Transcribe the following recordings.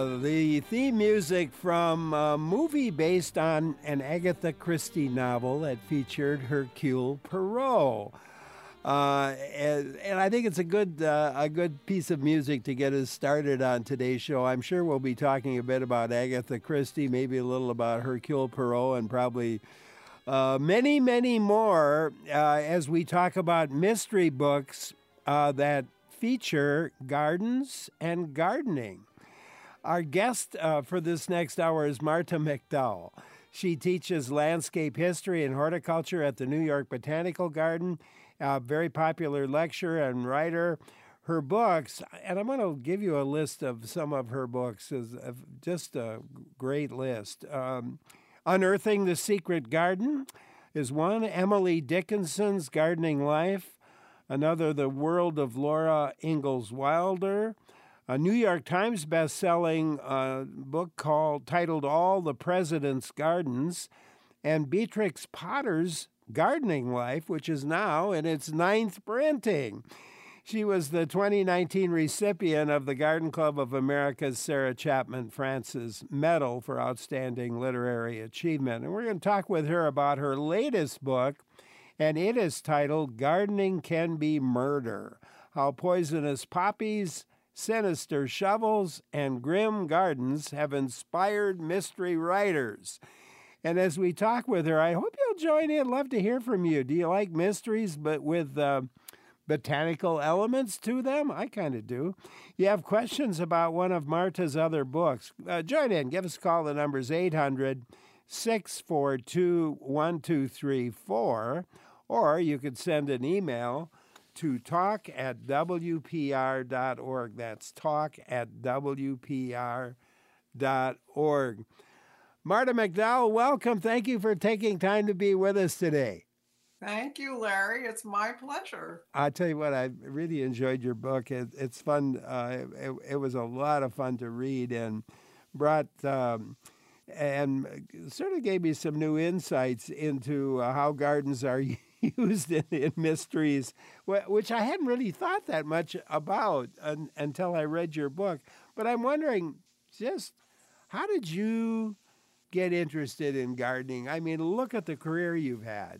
The theme music from a movie based on an Agatha Christie novel that featured Hercule Poirot. And I think it's a good piece of music to get us started on today's show. I'm sure we'll be talking a bit about Agatha Christie, maybe a little about Hercule Poirot, and probably many, many more as we talk about mystery books that feature gardens and gardening. Our guest for this next hour is Marta McDowell. She teaches landscape history and horticulture at the New York Botanical Garden, a very popular lecturer and writer. Her books, and I'm going to give you a list of some of her books, is just a great list. Unearthing the Secret Garden is one. Emily Dickinson's Gardening Life. Another, The World of Laura Ingalls Wilder. A New York Times best-selling book titled All the President's Gardens, and Beatrix Potter's Gardening Life, which is now in its 9th printing. She was the 2019 recipient of the Garden Club of America's Sarah Chapman Francis Medal for Outstanding Literary Achievement. And we're going to talk with her about her latest book, and it is titled Gardening Can Be Murder: How Poisonous Poppies, Sinister Shovels, and Grim Gardens have inspired mystery writers. And as we talk with her, I hope you'll join in. Love to hear from you. Do you like mysteries, but with botanical elements to them? I kind of do. You have questions about one of Marta's other books? Join in. Give us a call. The number's 800-642-1234. Or you could send an email to talk@wpr.org. That's talk@wpr.org. Marta McDowell, welcome. Thank you for taking time to be with us today. Thank you, Larry. It's my pleasure. I'll tell you what, I really enjoyed your book. It's fun. It was a lot of fun to read and brought and sort of gave me some new insights into how gardens are used in mysteries, which I hadn't really thought that much about until I read your book. But I'm wondering, just how did you get interested in gardening? I mean, look at the career you've had.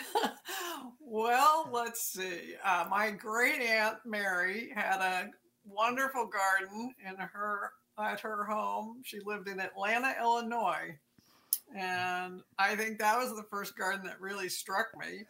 Well, let's see. My great aunt Mary had a wonderful garden at her home. She lived in Atlanta, Illinois. And I think that was the first garden that really struck me.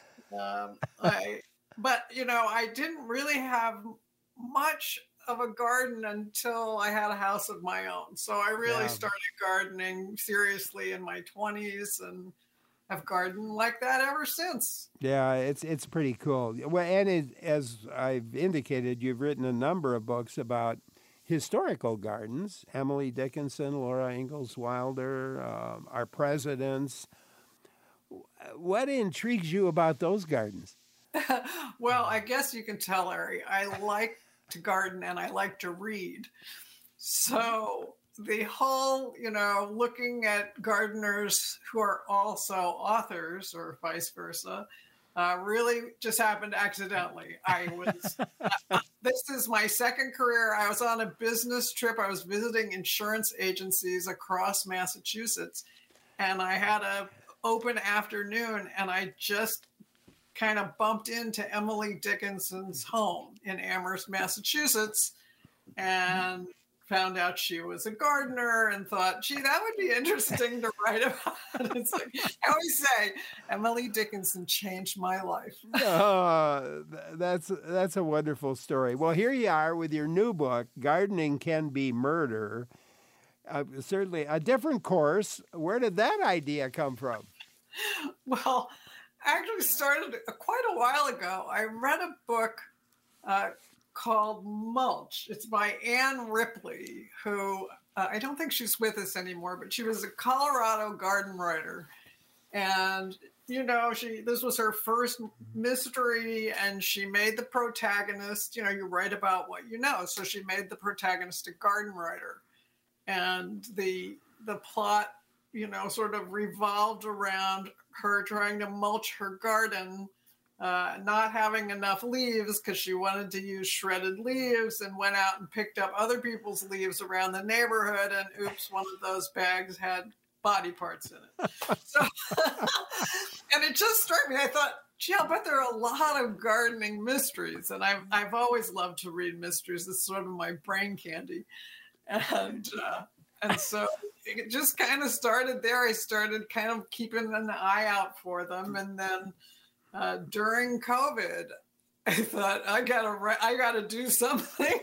I didn't really have much of a garden until I had a house of my own. So I really started gardening seriously in my 20s and have gardened like that ever since. Yeah, it's pretty cool. Well, and as I've indicated, you've written a number of books about historical gardens. Emily Dickinson, Laura Ingalls Wilder, our presidents. What intrigues you about those gardens? Well, I guess you can tell, Larry, I like to garden and I like to read. So the whole, looking at gardeners who are also authors or vice versa, really just happened accidentally. This is my second career. I was on a business trip. I was visiting insurance agencies across Massachusetts, and I had an open afternoon, and I just kind of bumped into Emily Dickinson's home in Amherst, Massachusetts, and found out she was a gardener and thought, gee, that would be interesting to write about. It's like I always say, Emily Dickinson changed my life. That's a wonderful story. Well, here you are with your new book, Gardening Can Be Murder. Certainly a different course. Where did that idea come from? Well, actually started quite a while ago. I read a book called Mulch. It's by Anne Ripley, who I don't think she's with us anymore, but she was a Colorado garden writer. And, this was her first mystery, and she made the protagonist, you write about what you know. So she made the protagonist a garden writer. And the plot, sort of revolved around her trying to mulch her garden not having enough leaves because she wanted to use shredded leaves, and went out and picked up other people's leaves around the neighborhood, and oops, one of those bags had body parts in it. So, and it just struck me. I thought, gee, I'll bet there are a lot of gardening mysteries, and I've always loved to read mysteries. It's sort of my brain candy, and so it just kind of started there. I started kind of keeping an eye out for them, and then during COVID, I thought I gotta do something.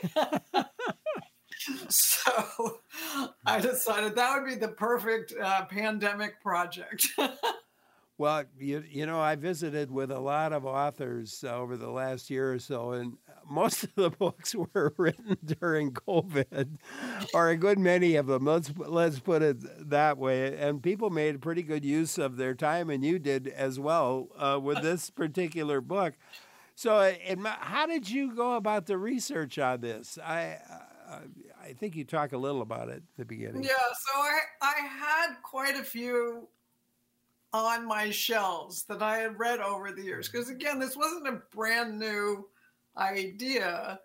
So I decided that would be the perfect pandemic project. Well, you know, I visited with a lot of authors over the last year or so, and most of the books were written during COVID, or a good many of them. Let's put it that way. And people made pretty good use of their time, and you did as well with this particular book. So, how did you go about the research on this? I think you talk a little about it at the beginning. Yeah, so I had quite a few on my shelves that I had read over the years. Because again, this wasn't a brand new idea.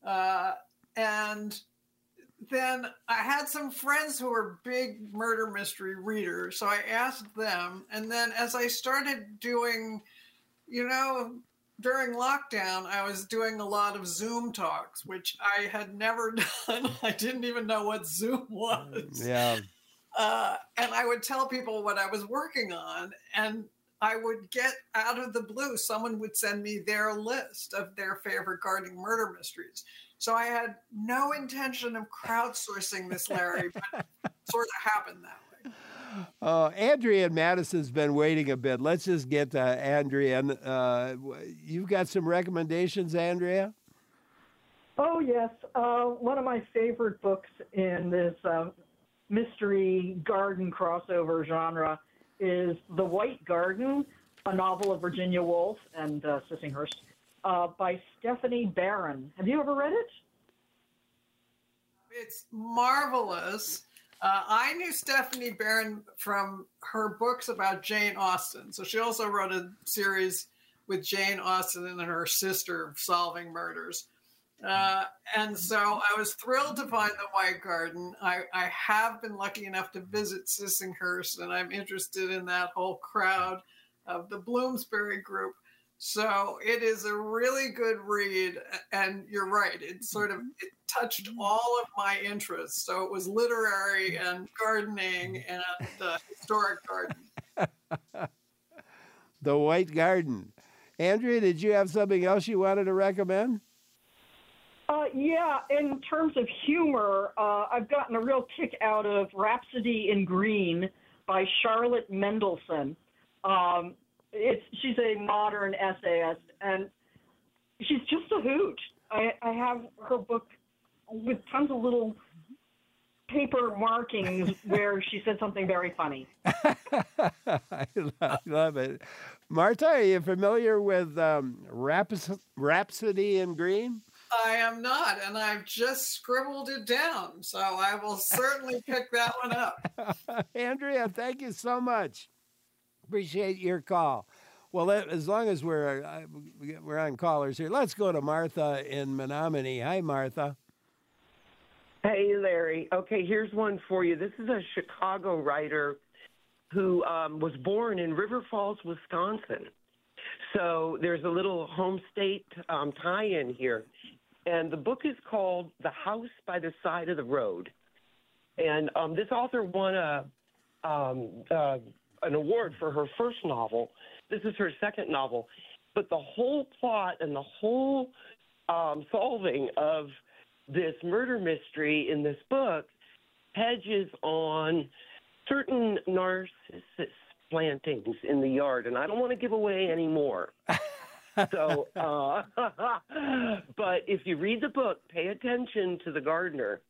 And then I had some friends who were big murder mystery readers. So I asked them. And then as I started doing, during lockdown, I was doing a lot of Zoom talks, which I had never done. I didn't even know what Zoom was. Yeah. And I would tell people what I was working on, and I would get out of the blue, someone would send me their list of their favorite gardening murder mysteries. So I had no intention of crowdsourcing this, Larry, but it sort of happened that way. Andrea and Madison's been waiting a bit. Let's just get to Andrea. You've got some recommendations, Andrea? Oh, yes. One of my favorite books in this mystery garden crossover genre is The White Garden, a novel of Virginia Woolf and Sissinghurst, by Stephanie Barron. Have you ever read it? It's marvelous. I knew Stephanie Barron from her books about Jane Austen. So she also wrote a series with Jane Austen and her sister solving murders. And so I was thrilled to find The White Garden. I have been lucky enough to visit Sissinghurst, and I'm interested in that whole crowd of the Bloomsbury group. So it is a really good read, and you're right. It touched all of my interests. So it was literary and gardening and historic garden. The White Garden. Andrea, did you have something else you wanted to recommend? Yeah, in terms of humor, I've gotten a real kick out of Rhapsody in Green by Charlotte Mendelson. She's a modern essayist, and she's just a hoot. I have her book with tons of little paper markings where she said something very funny. I love it. Martha, are you familiar with Rhapsody in Green? I am not, and I've just scribbled it down, so I will certainly pick that one up. Andrea, thank you so much. Appreciate your call. Well, as long as we're on callers here, let's go to Martha in Menominee. Hi, Martha. Hey, Larry. Okay, here's one for you. This is a Chicago writer who was born in River Falls, Wisconsin. So there's a little home state tie-in here. And the book is called The House by the Side of the Road. And this author won an award for her first novel. This is her second novel. But the whole plot and the whole solving of this murder mystery in this book hedges on certain narcissus plantings in the yard. And I don't want to give away any more. So, but if you read the book, pay attention to the gardener.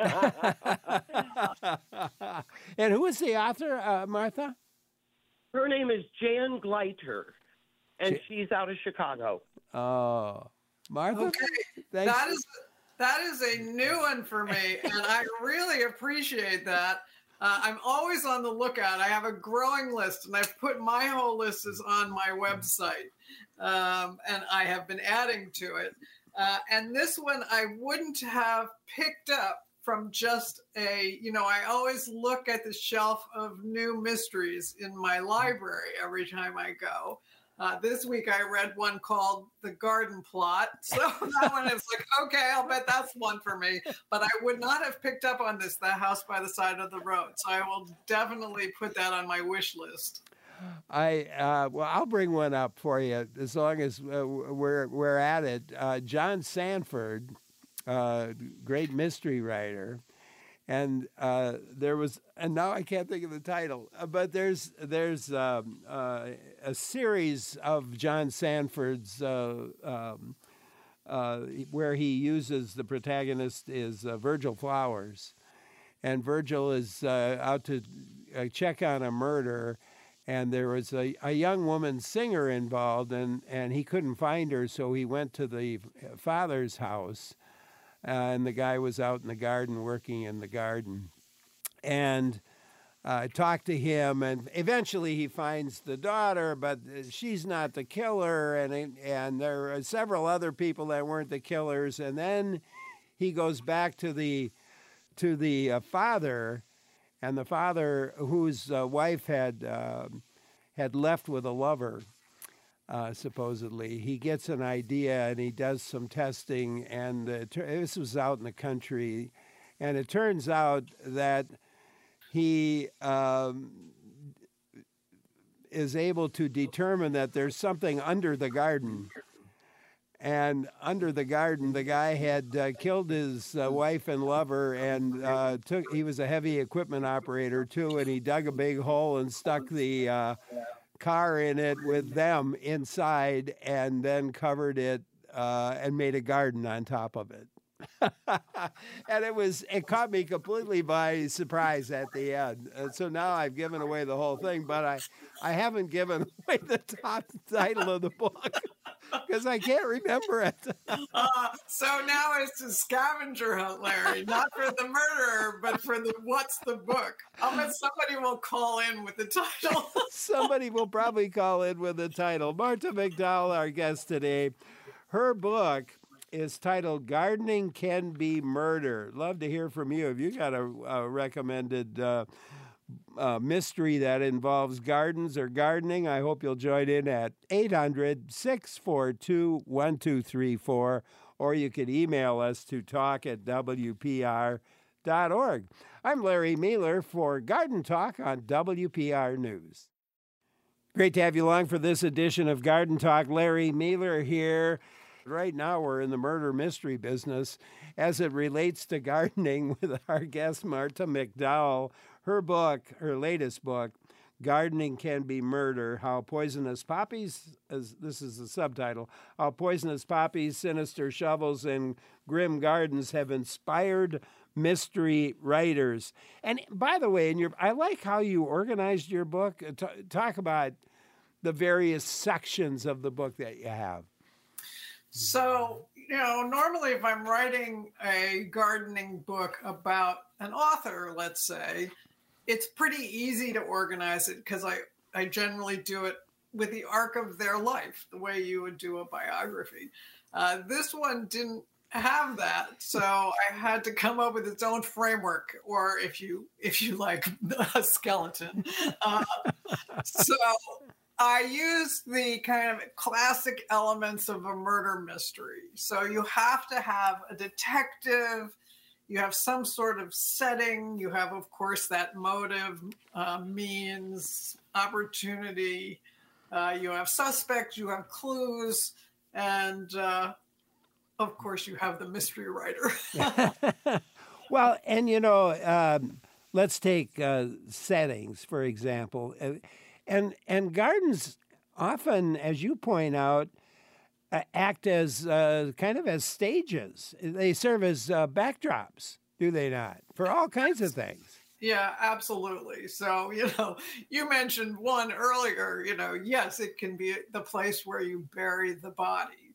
And who is the author, Martha? Her name is Jan Gleiter, and she's out of Chicago. Oh, Martha. Okay, that is a new one for me, and I really appreciate that. I'm always on the lookout. I have a growing list, and I've put my whole list is on my website, and I have been adding to it. And this one I wouldn't have picked up from just I always look at the shelf of new mysteries in my library every time I go. This week I read one called The Garden Plot. So that one is like, okay, I'll bet that's one for me. But I would not have picked up on this, The House by the Side of the Road. So I will definitely put that on my wish list. I'll bring one up for you as long as we're at it. John Sanford, great mystery writer. And there was, and now I can't think of the title, but there's a series of John Sanford's where he uses the protagonist is Virgil Flowers, and Virgil is out to check on a murder, and there was a young woman singer involved, and he couldn't find her, so he went to the father's house. And the guy was out in the garden working in the garden, and talked to him, and eventually he finds the daughter, but she's not the killer, and there are several other people that weren't the killers, and then he goes back to the father, and the father whose wife had left with a lover. Supposedly, he gets an idea and he does some testing, and this was out in the country, and it turns out that he is able to determine that there's something under the garden. And under the garden, the guy had killed his wife and lover, and he was a heavy equipment operator too, and he dug a big hole and stuck the car in it with them inside, and then covered it and made a garden on top of it. And it caught me completely by surprise at the end. So now I've given away the whole thing, but I haven't given away the top title of the book because I can't remember it. So now it's a scavenger hunt, Larry, not for the murderer, but for what's the book? I'll bet somebody will call in with the title. Somebody will probably call in with the title. Marta McDowell, our guest today, her book is titled Gardening Can Be Murder. Love to hear from you. If you got a recommended mystery that involves gardens or gardening, I hope you'll join in at 800-642-1234, or you can email us to talk@wpr.org. I'm Larry Mealer for Garden Talk on WPR News. Great to have you along for this edition of Garden Talk. Larry Mealer here. Right now we're in the murder mystery business as it relates to gardening with our guest, Marta McDowell. Her book, her latest book, Gardening Can Be Murder, How Poisonous Poppies, this is the subtitle, How Poisonous Poppies, Sinister Shovels, and Grim Gardens Have Inspired Mystery Writers. And by the way, I like how you organized your book. Talk about the various sections of the book that you have. So, normally if I'm writing a gardening book about an author, let's say, it's pretty easy to organize it because I generally do it with the arc of their life, the way you would do a biography. This one didn't have that, so I had to come up with its own framework, or if you like, a skeleton. So I used the kind of classic elements of a murder mystery. So you have to have a detective, you have some sort of setting, you have, of course, that motive, means, opportunity, you have suspects, you have clues, and of course you have the mystery writer. Well, and let's take settings, for example. And gardens often, as you point out, act as kind of as stages. They serve as backdrops, do they not? For all kinds of things. Yeah, absolutely. So, you mentioned one earlier, yes, it can be the place where you bury the body.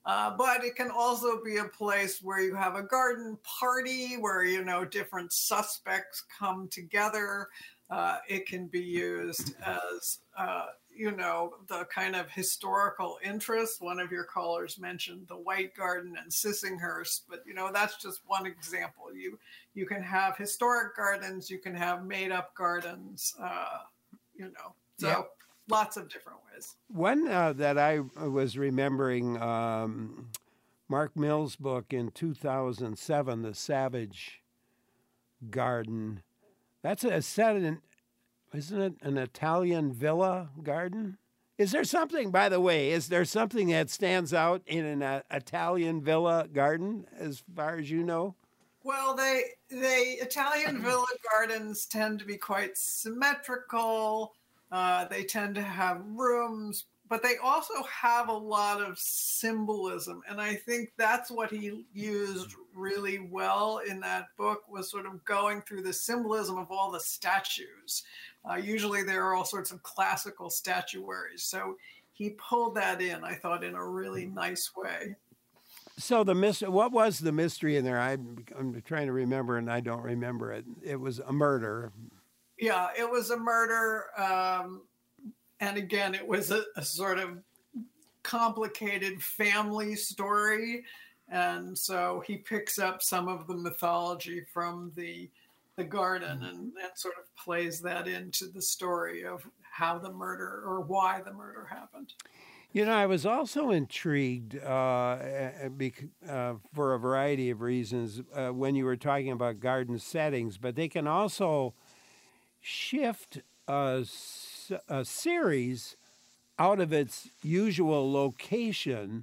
But it can also be a place where you have a garden party where, different suspects come together. It can be used as, the kind of historical interest. One of your callers mentioned the White Garden and Sissinghurst, but, that's just one example. You can have historic gardens, you can have made-up gardens, so... Yeah. Lots of different ways. One that I was remembering, Mark Mills' book in 2007, The Savage Garden. That's a set in, isn't it an Italian villa garden? Is there something, by the way, that stands out in an Italian villa garden, as far as you know? Well, the Italian villa gardens tend to be quite symmetrical. They tend to have rooms, but they also have a lot of symbolism. And I think that's what he used really well in that book, was sort of going through the symbolism of all the statues. Usually there are all sorts of classical statuaries. So he pulled that in, I thought, in a really nice way. So what was the mystery in there? I'm trying to remember, and I don't remember it. It was a murder. Yeah, it was a murder. And again, it was a sort of complicated family story. And so he picks up some of the mythology from the garden and sort of plays that into the story of how the murder, or why the murder happened. I was also intrigued for a variety of reasons when you were talking about garden settings, but they can also shift a series out of its usual location,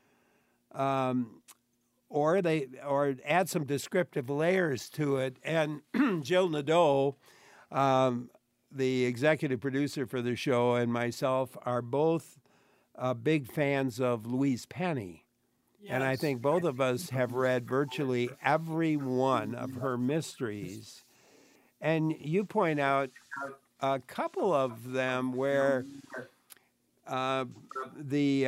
or add some descriptive layers to it. And Jill Nadeau, the executive producer for the show, and myself are both big fans of Louise Penny. Yes. And I think both of us have read virtually every one of her mysteries. And you point out a couple of them where the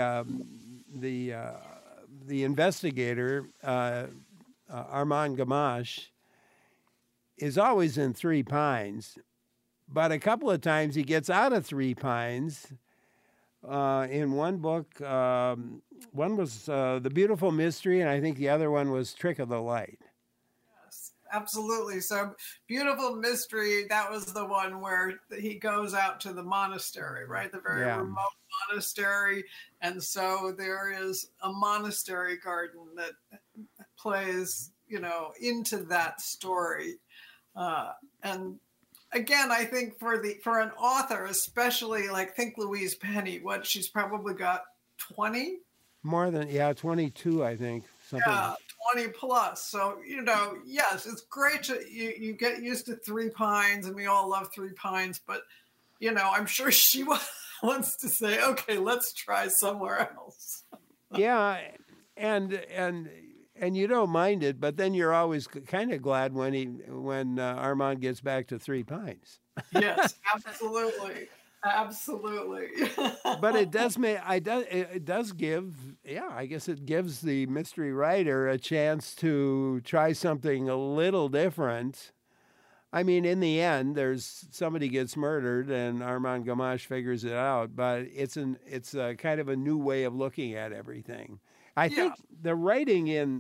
investigator, Armand Gamache, is always in Three Pines, but a couple of times he gets out of Three Pines. In one book, one was The Beautiful Mystery, and I think the other one was Trick of the Light. Absolutely. So Beautiful Mystery, that was the one where he goes out to the monastery, right? The very remote monastery. And so there is a monastery garden that plays, into that story. And again, I think for an author, especially think Louise Penny, she's probably got 20? More than, 22, I think. Something. Yeah, 20 plus. So, yes, it's great you get used to Three Pines, and we all love Three Pines, but, I'm sure she wants to say, okay, let's try somewhere else. Yeah, and you don't mind it, but then you're always kind of glad when Armand gets back to Three Pines. Yes, absolutely. Absolutely. But it does give, I guess it gives the mystery writer a chance to try something a little different. I mean, in the end, somebody gets murdered and Armand Gamache figures it out, but it's a kind of a new way of looking at everything. I think the writing in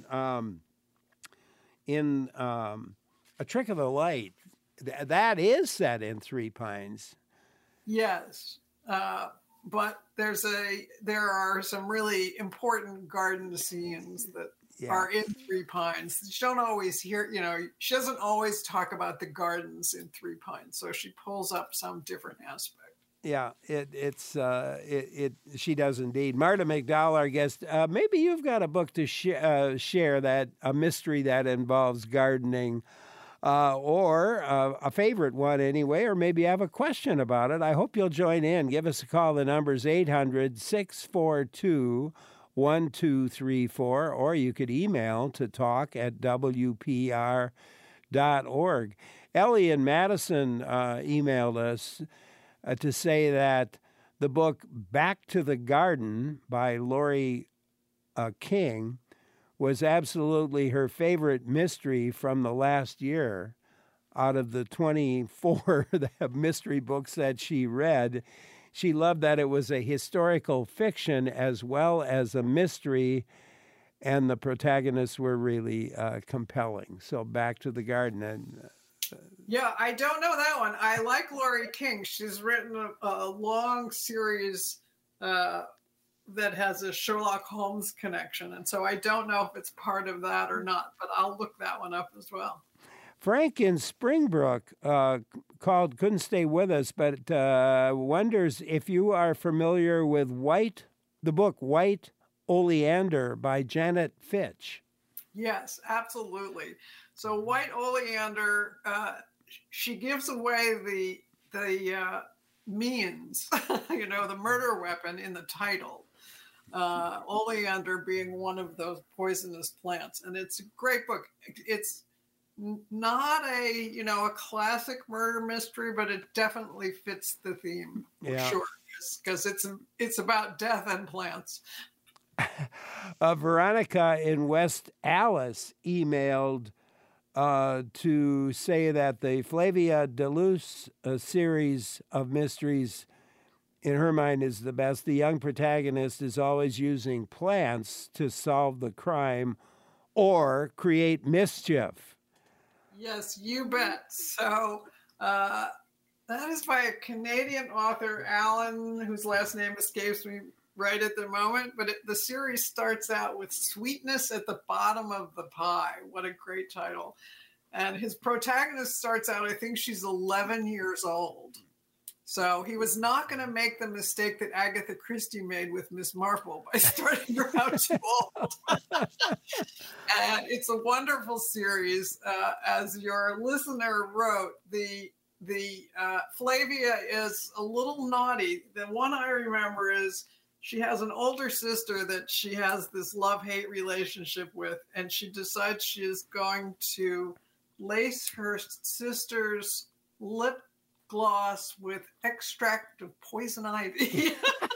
A Trick of the Light, that is set in Three Pines. Yes, but there are some really important garden scenes that are in Three Pines. She don't always hear, she doesn't always talk about the gardens in Three Pines, so she pulls up some different aspect. Yeah, she does indeed. Marta McDowell, our guest. Maybe you've got a book to share a mystery that involves gardening. Or a favorite one anyway, or maybe you have a question about it. I hope you'll join in. Give us a call. The number's 800-642-1234, or you could email to talk@wpr.org. Ellie in Madison emailed us to say that the book Back to the Garden by Lori King was absolutely her favorite mystery from the last year. Out of the 24 mystery books that she read, she loved that it was a historical fiction as well as a mystery, and the protagonists were really compelling. So back to the garden. And yeah, I don't know that one. I like Laurie King. She's written a long series that has a Sherlock Holmes connection. And so I don't know if it's part of that or not, but I'll look that one up as well. Frank in Springbrook called, couldn't stay with us, but wonders if you are familiar with the book White Oleander by Janet Fitch. Yes, absolutely. So White Oleander, she gives away the means, the murder weapon in the title. Oleander being one of those poisonous plants, and it's a great book. It's not a classic murder mystery, but it definitely fits the theme. Yeah. Sure, because it's about death and plants. Veronica in West Allis emailed to say that the Flavia de Luce series of mysteries, in her mind, is the best. The young protagonist is always using plants to solve the crime or create mischief. Yes, you bet. So that is by a Canadian author, Alan, whose last name escapes me right at the moment. But the series starts out with Sweetness at the Bottom of the Pie. What a great title. And his protagonist starts out, I think she's 11 years old. So he was not going to make the mistake that Agatha Christie made with Miss Marple by starting her out too old. And it's a wonderful series. As your listener wrote, the Flavia is a little naughty. The one I remember is she has an older sister that she has this love-hate relationship with, and she decides she is going to lace her sister's lip gloss with extract of poison ivy.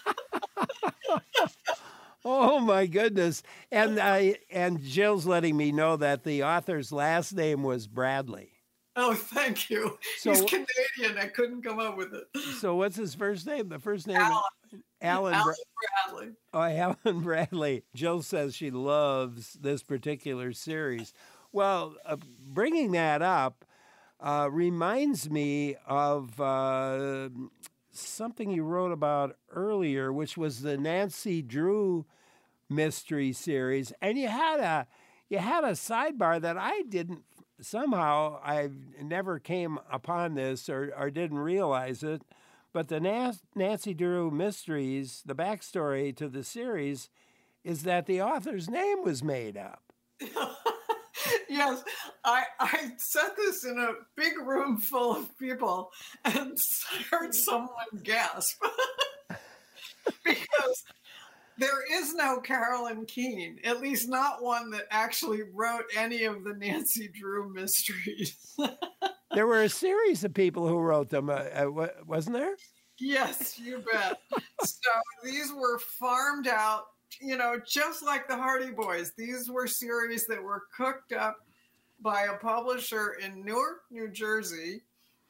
Oh my goodness. And Jill's letting me know that the author's last name was Bradley. Oh, thank you. So, he's Canadian. I couldn't come up with it. So what's his first name? The first name? Alan Bradley. Oh, Alan Bradley. Jill says she loves this particular series. Well, bringing that up reminds me of something you wrote about earlier, which was the Nancy Drew mystery series, and you had a sidebar that I didn't. Somehow I never came upon this or didn't realize it, but the Nancy Drew mysteries, the backstory to the series, is that the author's name was made up. Yes, I said this in a big room full of people and heard someone gasp because there is no Carolyn Keene, at least not one that actually wrote any of the Nancy Drew mysteries. There were a series of people who wrote them, wasn't there? Yes, you bet. So these were farmed out, just like the Hardy Boys. These were series that were cooked up by a publisher in Newark, New Jersey.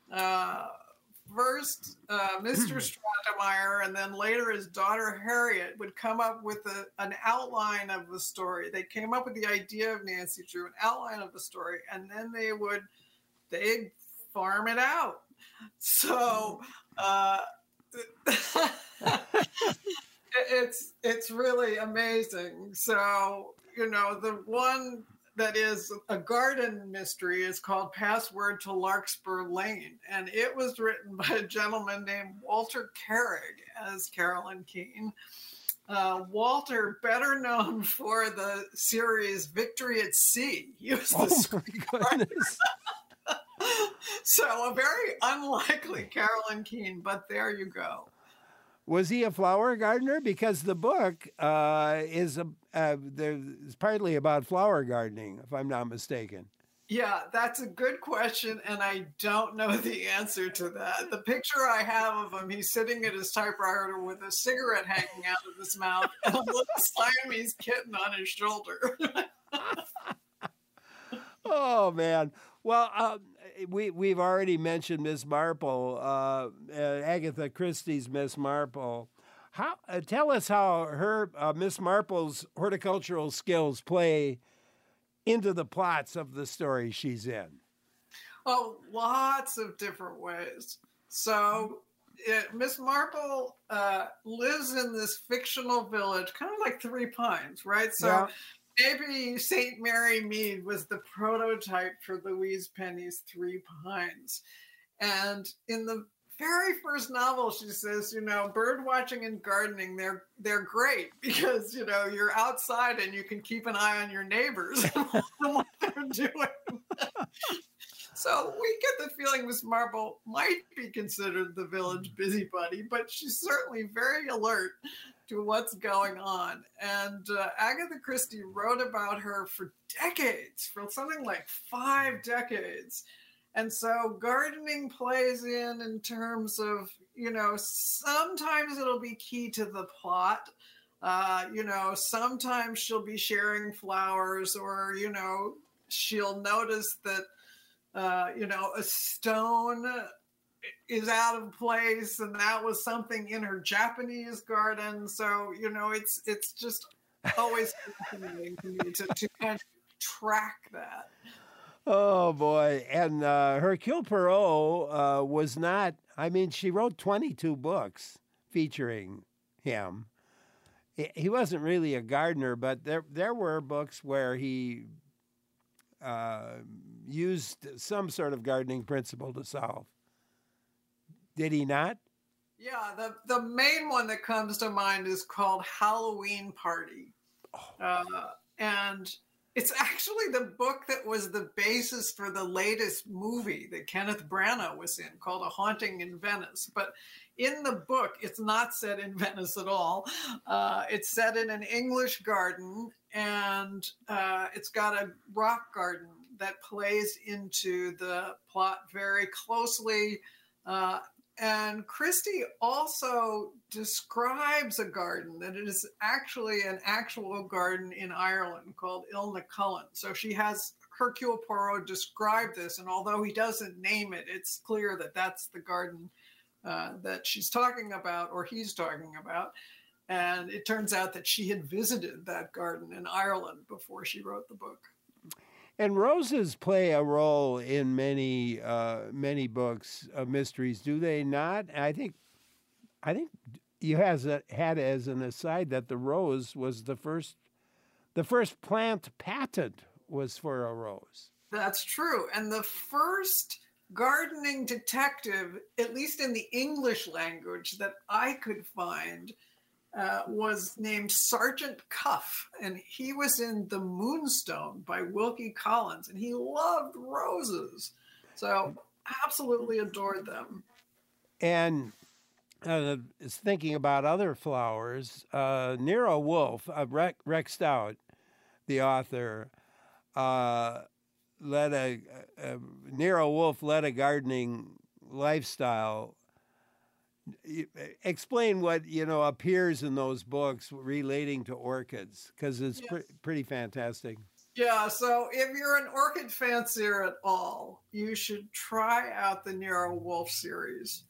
First, Mr. Stratemeyer, and then later his daughter Harriet would come up with an outline of the story. They came up with the idea of Nancy Drew, an outline of the story, and then they'd farm it out. So it's really amazing. So, the one that is a garden mystery is called Password to Larkspur Lane. And it was written by a gentleman named Walter Carrig as Carolyn Keene. Walter, better known for the series Victory at Sea. He was the screenwriter. So a very unlikely Carolyn Keene, but there you go. Was he a flower gardener? Because the book is partly about flower gardening, if I'm not mistaken. Yeah, that's a good question, and I don't know the answer to that. The picture I have of him, he's sitting at his typewriter with a cigarette hanging out of his mouth and a little Siamese kitten on his shoulder. Oh man. Well, we've already mentioned Miss Marple, Agatha Christie's Miss Marple. How tell us how her Miss Marple's horticultural skills play into the plots of the story she's in. Oh, lots of different ways. So Miss Marple lives in this fictional village, kind of like Three Pines, right? So maybe St. Mary Mead was the prototype for Louise Penny's Three Pines. And in the very first novel, she says, bird watching and gardening, they're great because, you're outside and you can keep an eye on your neighbors and what they're doing. So we get the feeling Miss Marple might be considered the village busybody, but she's certainly very alert to what's going on. And Agatha Christie wrote about her for decades, for something like 5 decades. And so gardening plays in terms of, sometimes it'll be key to the plot. Sometimes she'll be sharing flowers or, she'll notice that, a stone is out of place and that was something in her Japanese garden. So, it's just always fascinating to me to kind of track that. Oh, boy. And Hercule Poirot was not, she wrote 22 books featuring him. He wasn't really a gardener, but there were books where he used some sort of gardening principle to solve. Did he not? Yeah, the main one that comes to mind is called Halloween Party. And it's actually the book that was the basis for the latest movie that Kenneth Branagh was in called A Haunting in Venice. But in the book, it's not set in Venice at all. It's set in an English garden, and it's got a rock garden that plays into the plot very closely. And Christie also describes a garden that is actually an actual garden in Ireland called Ilnacullen. So she has Hercule Poirot describe this, and although he doesn't name it, it's clear that that's the garden that she's talking about, or he's talking about. And it turns out that she had visited that garden in Ireland before she wrote the book. And roses play a role in many books of mysteries, do they not? I think you had as an aside that the rose was the first plant patent was for a rose. That's true. And the first gardening detective, at least in the English language that I could find, was named Sergeant Cuff, and he was in The Moonstone by Wilkie Collins, and he loved roses. So absolutely adored them. And thinking about other flowers, Nero Wolfe, Rex Stout, the author, Nero Wolfe led a gardening lifestyle. Explain what appears in those books relating to orchids, because it's pretty fantastic. Yeah, so if you're an orchid fancier at all, you should try out the Nero Wolfe series.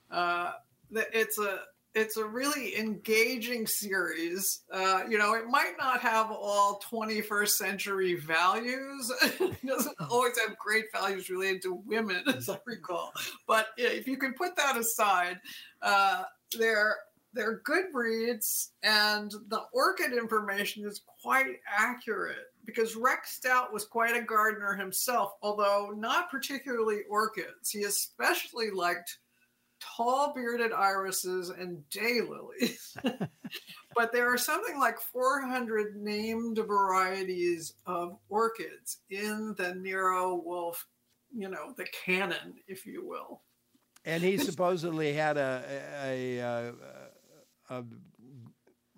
It's a really engaging series. It might not have all 21st century values. It doesn't always have great values related to women, as I recall. But if you can put that aside, they're good reads, and the orchid information is quite accurate because Rex Stout was quite a gardener himself, although not particularly orchids. He especially liked tall bearded irises and daylilies. But there are something like 400 named varieties of orchids in the Nero Wolfe, the canon, if you will. And he supposedly had a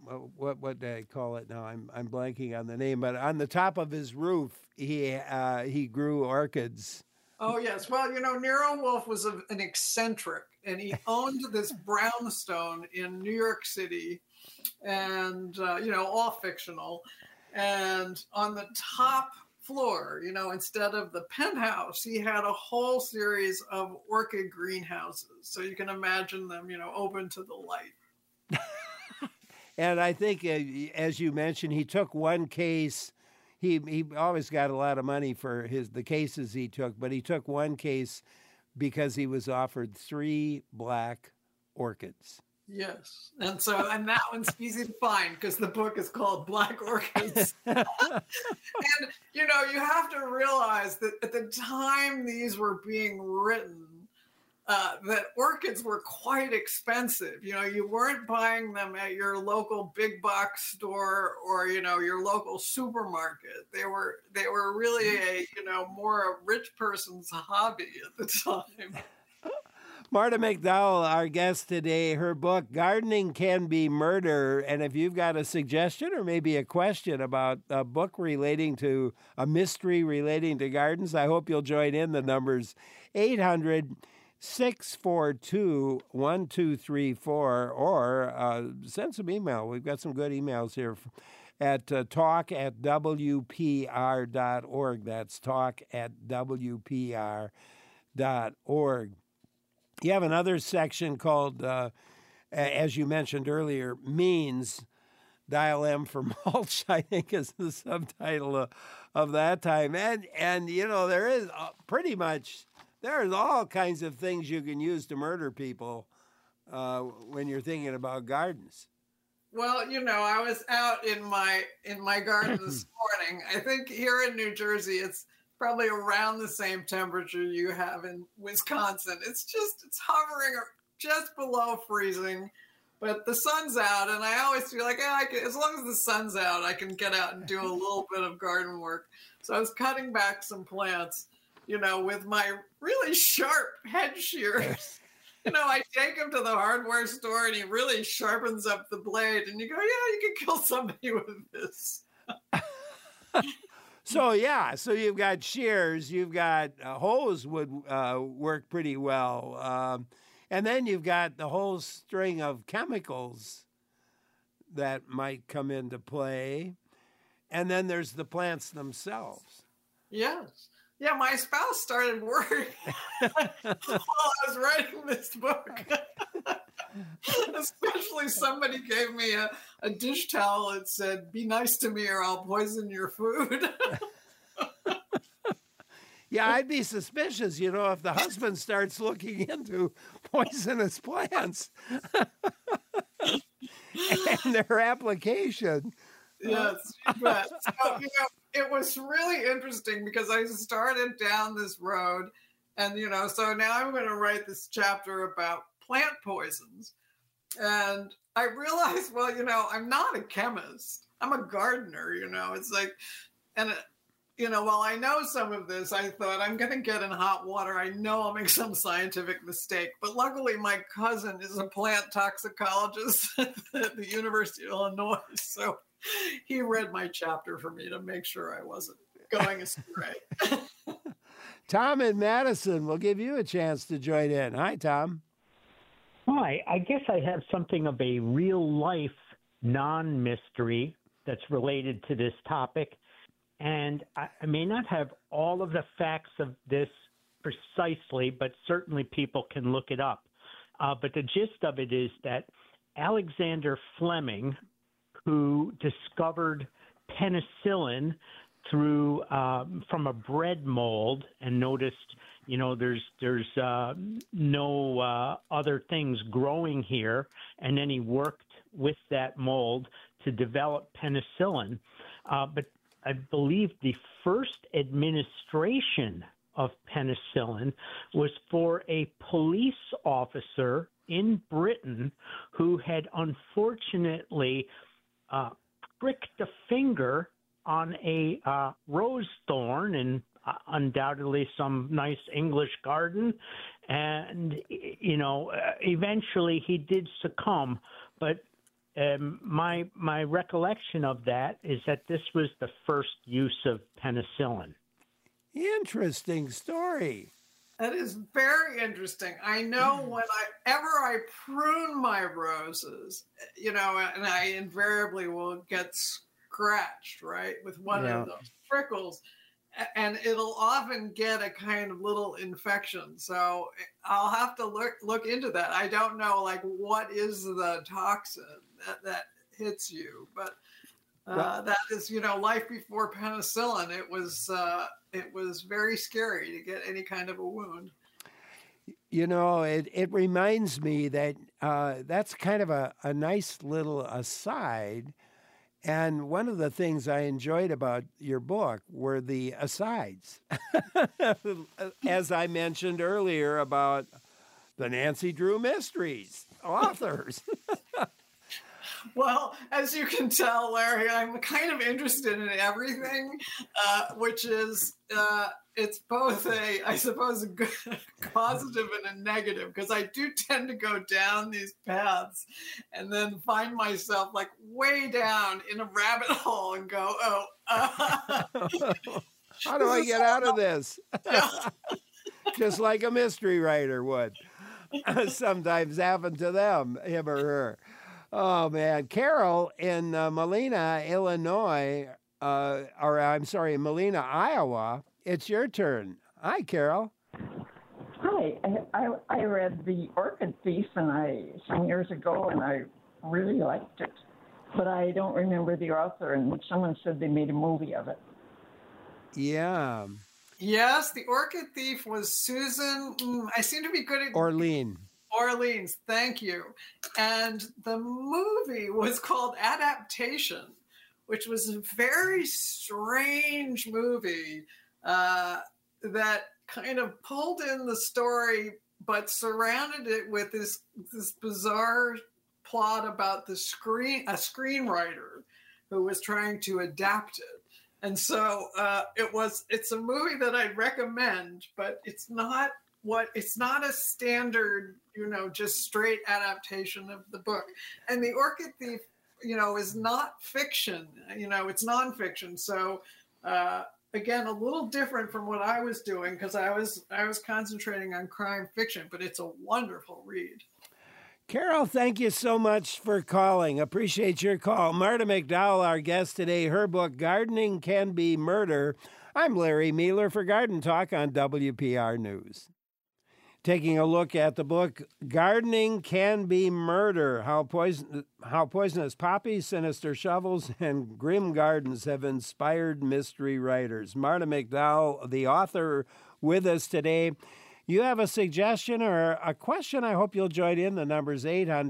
what do I call it now? I'm blanking on the name, but on the top of his roof, he grew orchids. Oh, yes. Well, Nero Wolfe was an eccentric, and he owned this brownstone in New York City, and, all fictional. And on the top floor, instead of the penthouse, he had a whole series of orchid greenhouses. So you can imagine them, open to the light. And I think, as you mentioned, he took one case. He always got a lot of money for the cases he took, but he took one case because he was offered 3 black orchids. Yes. And that one's easy to find because the book is called Black Orchids. And, you have to realize that at the time these were being written, that orchids were quite expensive. You weren't buying them at your local big box store or, your local supermarket. They were really more a rich person's hobby at the time. Marta McDowell, our guest today, her book, Gardening Can Be Murder. And if you've got a suggestion or maybe a question about a book relating to a mystery relating to gardens, I hope you'll join in. The number's 800-642-1234 or send some email. We've got some good emails here at talk@wpr.org. That's talk@wpr.org. You have another section called, as you mentioned earlier, means. Dial M for mulch, I think, is the subtitle of that time. And there is pretty much, there's all kinds of things you can use to murder people when you're thinking about gardens. Well, I was out in my garden this morning. I think here in New Jersey, it's probably around the same temperature you have in Wisconsin. It's hovering just below freezing, but the sun's out, and I always feel like, as long as the sun's out, I can get out and do a little bit of garden work. So I was cutting back some plants, with my really sharp head shears. I take him to the hardware store, and he really sharpens up the blade, and you go, you can kill somebody with this. So you've got shears, you've got hose would work pretty well. And then you've got the whole string of chemicals that might come into play. And then there's the plants themselves. Yes. Yeah, my spouse started worrying while I was writing this book. Especially somebody gave me a dish towel that said, "Be nice to me or I'll poison your food." Yeah, I'd be suspicious, if the husband starts looking into poisonous plants and their application. Yes, you bet. So, it was really interesting because I started down this road and, so now I'm going to write this chapter about plant poisons. And I realized, well, I'm not a chemist. I'm a gardener, it's like, and, while I know some of this, I thought I'm going to get in hot water. I know I'll make some scientific mistake. But luckily, my cousin is a plant toxicologist at the University of Illinois. So he read my chapter for me to make sure I wasn't going astray. Tom in Madison, we'll give you a chance to join in. Hi, Tom. Hi. I guess I have something of a real-life non-mystery that's related to this topic. And I may not have all of the facts of this precisely, but certainly people can look it up. But the gist of it is that Alexander Fleming, who discovered penicillin through from a bread mold and noticed, there's no other things growing here, and then he worked with that mold to develop penicillin. But I believe the first administration of penicillin was for a police officer in Britain who had unfortunately pricked a finger on a rose thorn in undoubtedly some nice English garden. And, eventually he did succumb. But My recollection of that is that this was the first use of penicillin. Interesting story. That is very interesting. I know whenever I prune my roses, and I invariably will get scratched, right, with one of those prickles, and it'll often get a kind of little infection. So I'll have to look into that. I don't know, like, what is the toxin that hits you, but that is, life before penicillin. It was very scary to get any kind of a wound. It reminds me that that's kind of a nice little aside. And one of the things I enjoyed about your book were the asides. As I mentioned earlier about the Nancy Drew Mysteries authors. Well, as you can tell, Larry, I'm kind of interested in everything, which is, it's both I suppose, a good, positive and a negative, because I do tend to go down these paths and then find myself like way down in a rabbit hole and go, how do I get out of this? Just like a mystery writer would sometimes happen to them, him or her. Oh, man. Carol in Molina, Illinois, Molina, Iowa. It's your turn. Hi, Carol. Hi. I read The Orchid Thief some years ago, and I really liked it. But I don't remember the author, and someone said they made a movie of it. Yeah. Yes, The Orchid Thief was Susan. I seem to be good at... Orleans, thank you. And the movie was called Adaptation, which was a very strange movie that kind of pulled in the story, but surrounded it with this bizarre plot about a screenwriter who was trying to adapt it. And so it's a movie that I'd recommend, but it's not a standard, just straight adaptation of the book. And The Orchid Thief, is not fiction, it's nonfiction. So, again, a little different from what I was doing, because I was concentrating on crime fiction, but it's a wonderful read. Carol, thank you so much for calling. Appreciate your call. Marta McDowell, our guest today, her book, Gardening Can Be Murder. I'm Larry Mueller for Garden Talk on WPR News. Taking a look at the book, Gardening Can Be Murder, How Poisonous Poppies, Sinister Shovels, and Grim Gardens Have Inspired Mystery Writers. Marta McDowell, the author, with us today. You have a suggestion or a question, I hope you'll join in. The number's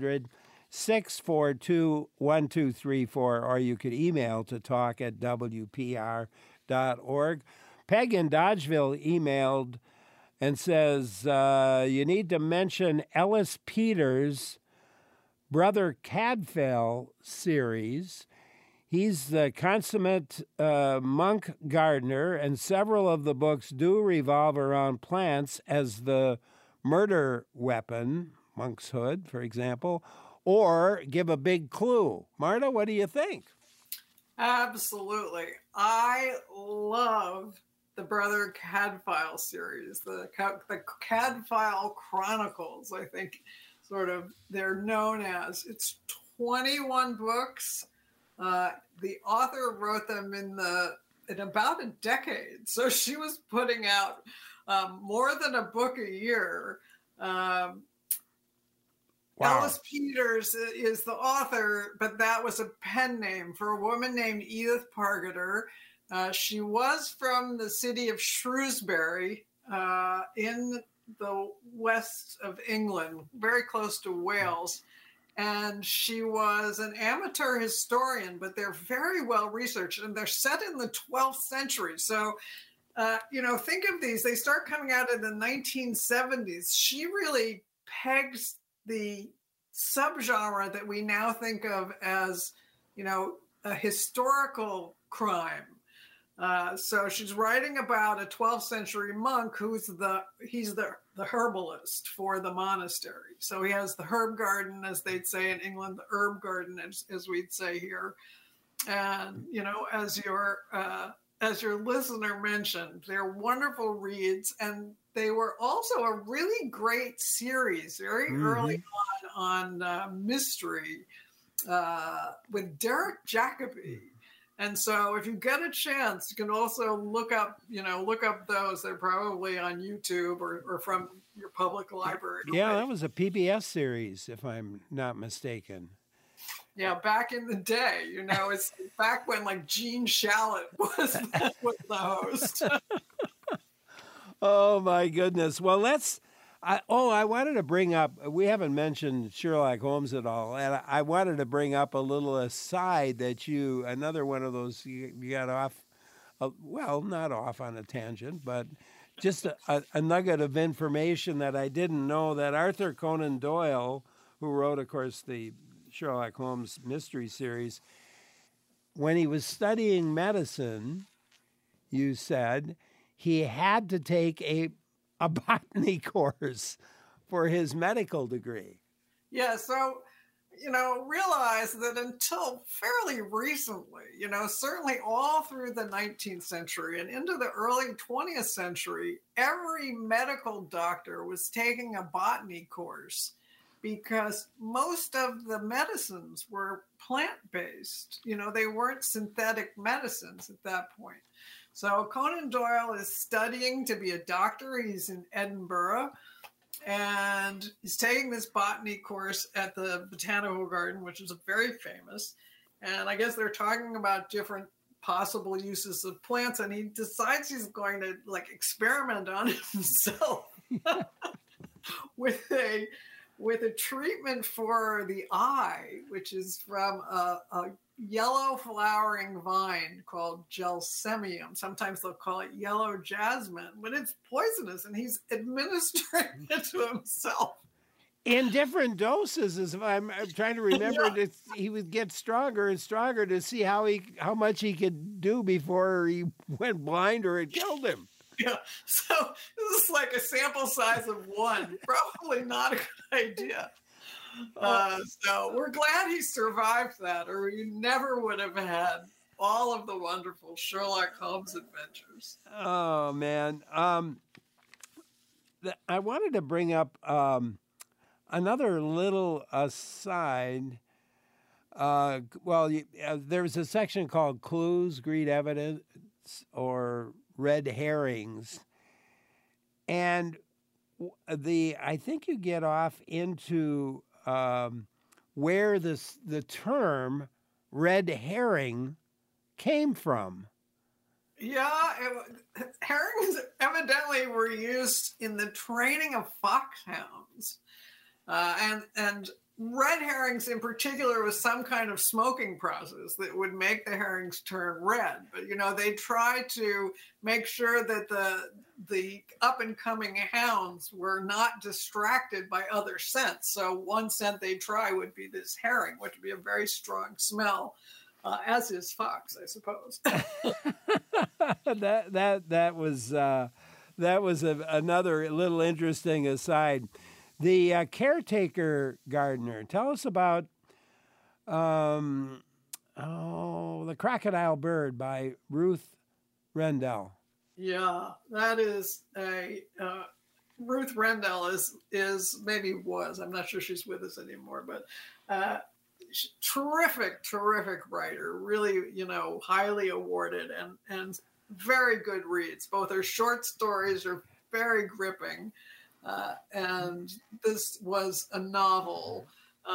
800-642-1234, or you could email to talk@wpr.org. Peg in Dodgeville emailed and says, you need to mention Ellis Peters' Brother Cadfael series. He's the consummate monk gardener, and several of the books do revolve around plants as the murder weapon, monk's hood, for example, or give a big clue. Marta, what do you think? Absolutely. I love the Brother Cadfael series, the Cadfael Chronicles, I think sort of they're known as. It's 21 books. The author wrote them in about a decade. So she was putting out more than a book a year. Wow. Ellis Peters is the author, but that was a pen name for a woman named Edith Pargeter. She was from the city of Shrewsbury in the west of England, very close to Wales. And she was an amateur historian, but they're very well researched, and they're set in the 12th century. So, think of these. They start coming out in the 1970s. She really pegs the subgenre that we now think of as, a historical crime. So she's writing about a 12th century monk who's the herbalist for the monastery. So he has the herb garden, as they'd say in England, the herb garden, as we'd say here. And, you know, as your listener mentioned, they're wonderful reads, and they were also a really great series very early on mystery with Derek Jacobi. And so if you get a chance, you can also look up those. They're probably on YouTube or from your public library. Yeah, that was a PBS series, if I'm not mistaken. Yeah, back in the day, you know, it's back when like Gene Shalit was the host. Oh my goodness. Well, I wanted to bring up, we haven't mentioned Sherlock Holmes at all, and I wanted to bring up a little aside that another one of those, you got off, not off on a tangent, but just a nugget of information that I didn't know, that Arthur Conan Doyle, who wrote, of course, the Sherlock Holmes mystery series, when he was studying medicine, you said, he had to take a botany course for his medical degree. Yeah, so, you know, realize that until fairly recently, you know, certainly all through the 19th century and into the early 20th century, every medical doctor was taking a botany course because most of the medicines were plant-based. You know, they weren't synthetic medicines at that point. So Conan Doyle is studying to be a doctor. He's in Edinburgh, and he's taking this botany course at the Botanical Garden, which is very famous. And I guess they're talking about different possible uses of plants, and he decides he's going to like experiment on himself with a treatment for the eye, which is from a yellow flowering vine called Gelsemium. Sometimes they'll call it yellow jasmine, but it's poisonous, and he's administering it to himself. In different doses, as if I'm trying to remember, he would get stronger and stronger to see how much he could do before he went blind or it killed him. Yeah, so this is like a sample size of one. Probably not a good idea. So we're glad he survived that, or he never would have had all of the wonderful Sherlock Holmes adventures. Oh, man. I wanted to bring up another little aside. There's a section called Clues, Greed Evidence, or Red Herrings. And I think you get off into where the term red herring came from. Yeah, herrings evidently were used in the training of foxhounds, and red herrings in particular was some kind of smoking process that would make the herrings turn red. But you know, they try to make sure that the up and coming hounds were not distracted by other scents. So one scent they try would be this herring, which would be a very strong smell, as is fox, I suppose. that was another little interesting aside. The caretaker gardener. Tell us about The Crocodile Bird by Ruth Rendell. Yeah, that is Ruth Rendell is maybe was. I'm not sure she's with us anymore, but terrific writer. Really, you know, highly awarded and very good reads. Both her short stories are very gripping. And this was a novel,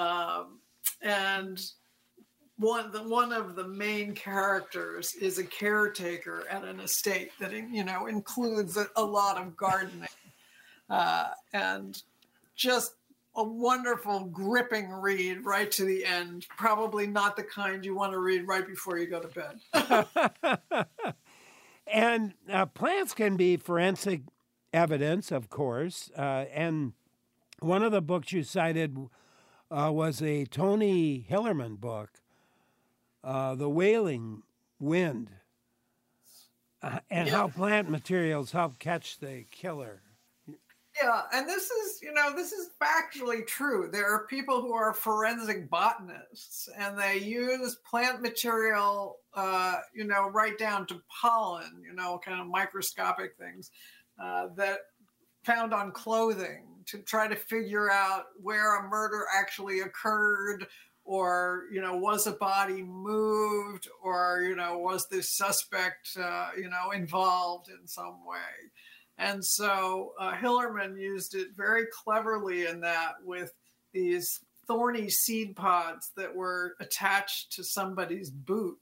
and one of the main characters is a caretaker at an estate that, you know, includes a lot of gardening, and just a wonderful, gripping read right to the end. Probably not the kind you want to read right before you go to bed. And plants can be forensic evidence, of course, and one of the books you cited was a Tony Hillerman book, The Wailing Wind. and how plant materials help catch the killer. Yeah, and this is factually true. There are people who are forensic botanists, and they use plant material, right down to pollen, kind of microscopic things that found on clothing to try to figure out where a murder actually occurred, or, was a body moved, or, was this suspect, involved in some way. And so Hillerman used it very cleverly in that, with these thorny seed pods that were attached to somebody's boot,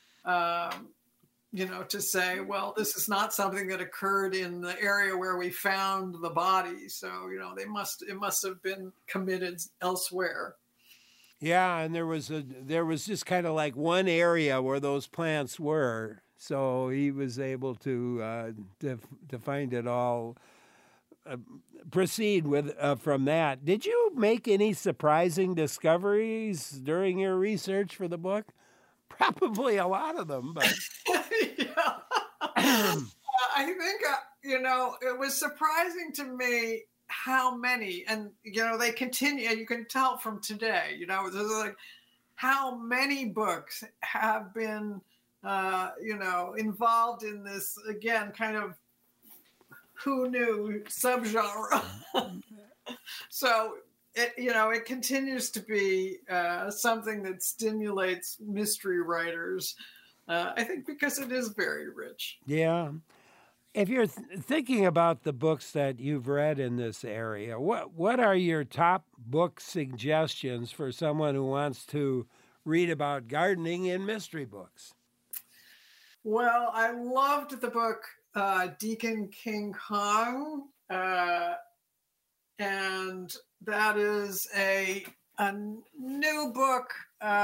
to say, well, this is not something that occurred in the area where we found the body. So, it must have been committed elsewhere. Yeah, and there was just kind of like one area where those plants were. So he was able to find it all, proceed with from that. Did you make any surprising discoveries during your research for the book? Probably a lot of them, but yeah. I think it was surprising to me how many, and they continue, and you can tell from today. There's like how many books have been involved in this, again, kind of who knew subgenre. So it continues to be something that stimulates mystery writers, I think, because it is very rich. Yeah. If you're thinking about the books that you've read in this area, what are your top book suggestions for someone who wants to read about gardening in mystery books? Well, I loved the book Deacon King Kong, and that is a new book.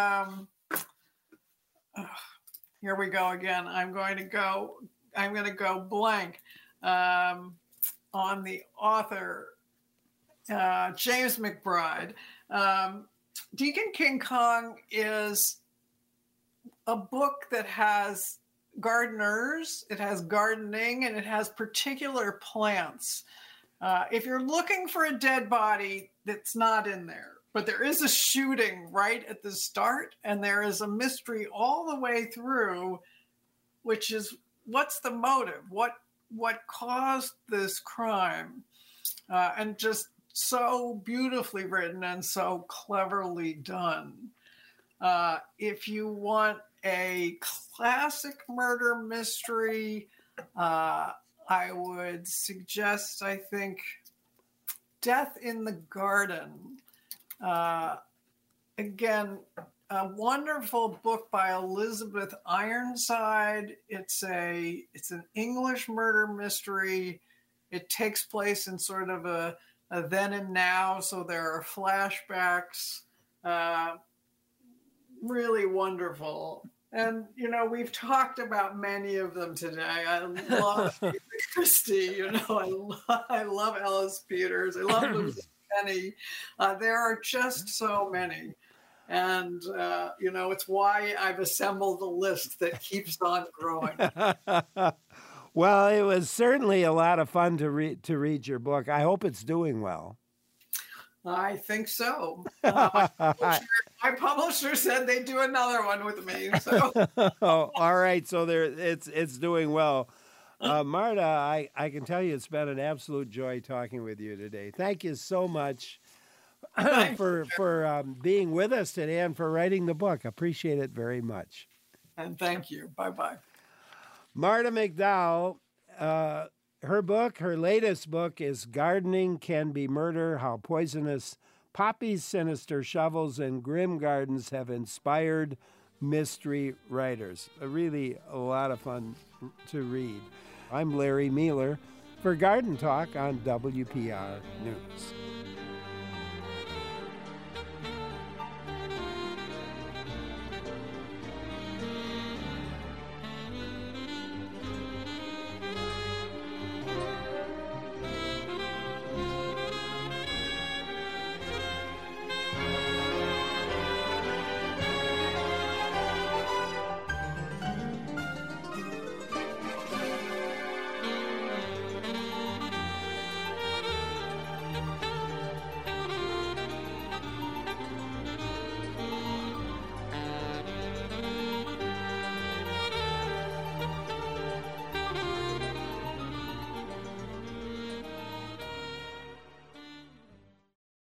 Here we go again. I'm going to go blank on the author, James McBride. Deacon King Kong is a book that has gardeners, it has gardening, and it has particular plants. If you're looking for a dead body, that's not in there. But there is a shooting right at the start, and there is a mystery all the way through, which is, what's the motive? What caused this crime? And just so beautifully written and so cleverly done. If you want a classic murder mystery, I would suggest, I think, Death in the Garden. Again, a wonderful book by Elizabeth Ironside. It's an English murder mystery. It takes place in sort of a then and now, so there are flashbacks. Really wonderful. And, we've talked about many of them today. I love Agatha Christie, I love Ellis Peters. I love Lucy Penny. There are just so many. And, it's why I've assembled a list that keeps on growing. Well, it was certainly a lot of fun to read your book. I hope it's doing well. I think so. My publisher said they'd do another one with me. So. Oh, all right. So it's doing well. Marta, I can tell you it's been an absolute joy talking with you today. Thank you so much for being with us today and for writing the book. Appreciate it very much. And thank you. Bye-bye. Marta McDowell, her latest book is Gardening Can Be Murder, How Poisonous Poppies, Sinister Shovels, and Grim Gardens Have Inspired Mystery Writers. Really a lot of fun to read. I'm Larry Mueller for Garden Talk on WPR News.